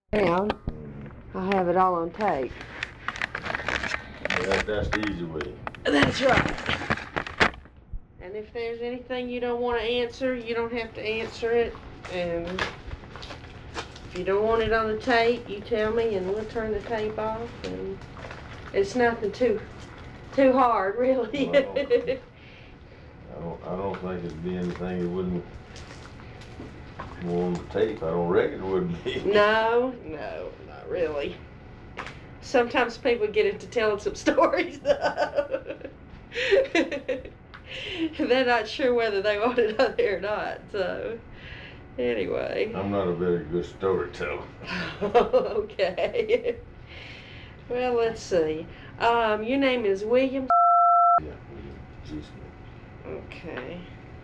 Down. I have it all on tape. That's the easy way. That's right. And if there's anything you don't want to answer, you don't have to answer it. And if you don't want it on the tape, you tell me and we'll turn the tape off. And it's nothing too hard, really. Well, I don't think it'd be anything that wouldn't go on the tape. I don't reckon it would be. No, not really. Sometimes people get into telling some stories, though. They're not sure whether they want it on there or not, so anyway. I'm not a very good storyteller. Okay. Well, let's see. Your name is William? Yeah, William G. Smith. Okay.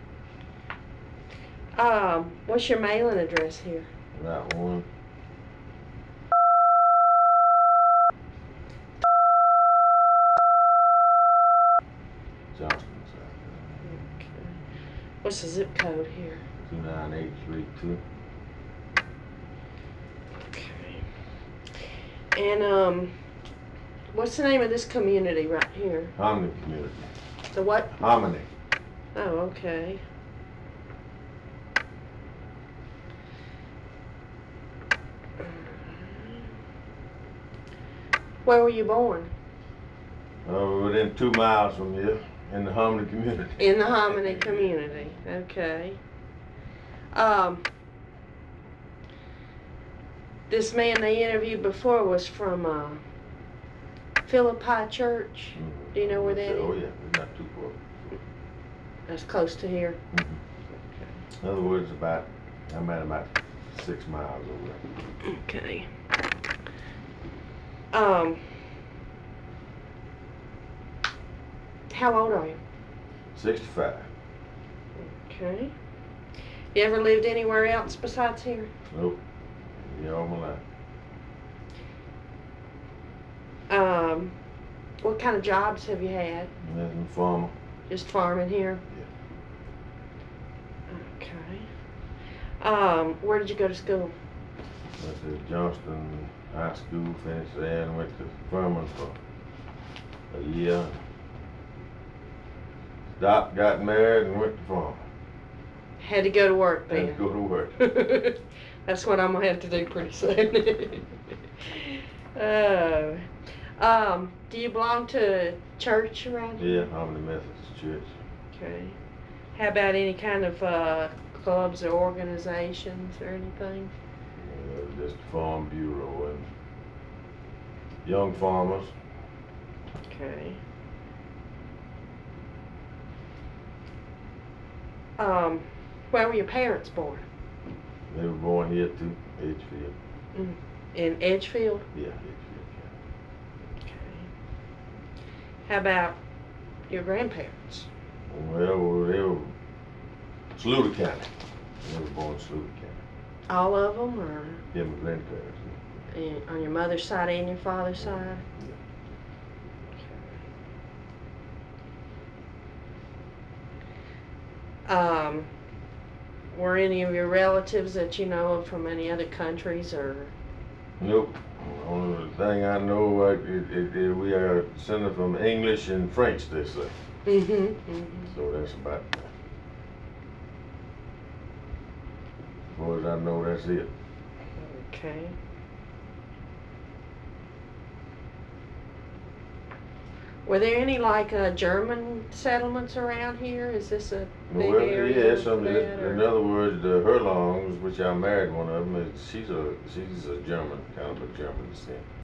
What's your mailing address here? That one. Johnston, South Okay. What's the zip code here? Carolina. 29832. Okay. And, what's the name of this community right here? Hominy community. The what? Hominy. Oh, okay. Where were you born? Within 2 miles from here, in the Hominy community. In the Hominy community, okay. This man they interviewed before was from Philippi Church. Mm-hmm. Do you know where that is? Oh yeah, it's not too far. That's close to here. Mm-hmm. In other words, I'm at about 6 miles away. Okay. How old are you? 65. Okay. You ever lived anywhere else besides here? Nope. Yeah, all my life. What kind of jobs have you had? Nothing farmer. Just farming here? Yeah. Okay. Where did you go to school? Went to Johnston High School, finished there, and went to Furman for a year. Stopped, got married, and went to farm. Had to go to work then? Had to go to work. That's what I'm going to have to do pretty soon. Do you belong to a church around here? Yeah, I'm the Methodist Church. Okay. How about any kind of clubs or organizations or anything? Just the Farm Bureau and Young Farmers. Okay. Where were your parents born? They were born here too, Edgefield. In Edgefield? Yeah, Edgefield. Okay. How about your grandparents? Well, they were Saluda County. They were born in Saluda County. All of them, or Yeah, my grandparents. on your mother's side and your father's side? Yeah. Were any of your relatives that you know of from any other countries, or? Nope. Only thing I know, we are descended from English and French, they say. So that's about, as far as I know, that's it. Okay. Were there any German settlements around here? Is this a big Well, area? yeah, in other words, the Herlongs, which I married one of them, she's a German, kind of a German descent.